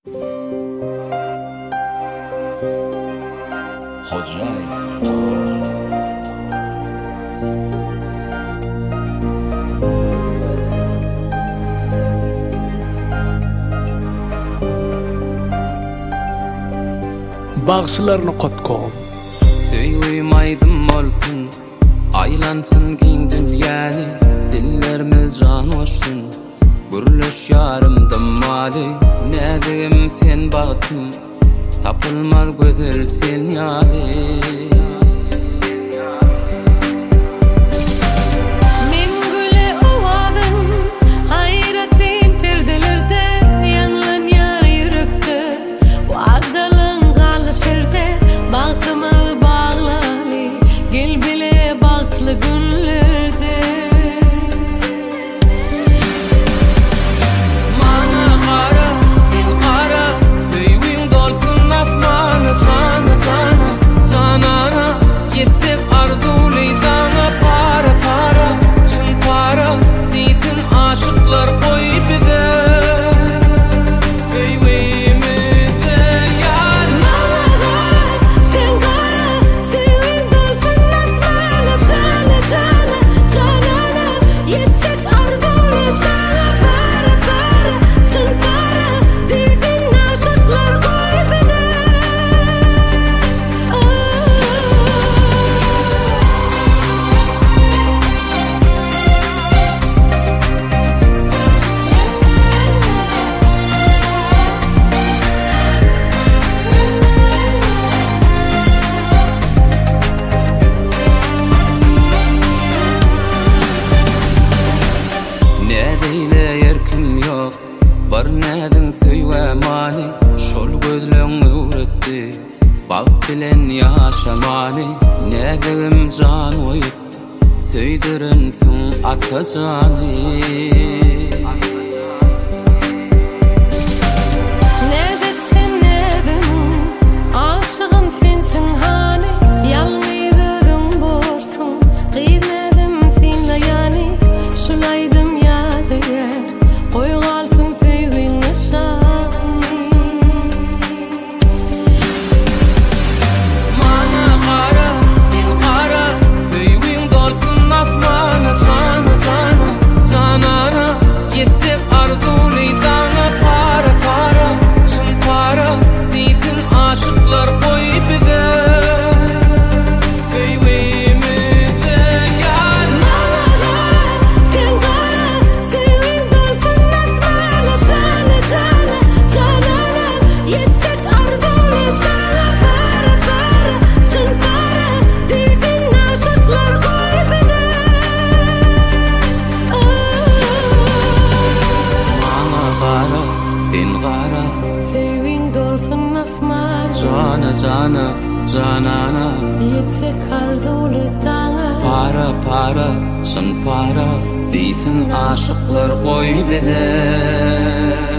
Bağışlarını qotkom Söylemaydım olsun Aylansın giň dünýäni Dillerimiz can oşsun Gürleş yarımda mali Nädigim sen bagtym Tapılmaz gözel sen ýaly mani şol gözleň öwretdi Bagt bilen ýaşamany Nädigim jan oýup Söýdirensiň atajany Jana, janana Yetsek arzuly taňa Para, syn para Diýsin aşyklar goýup eder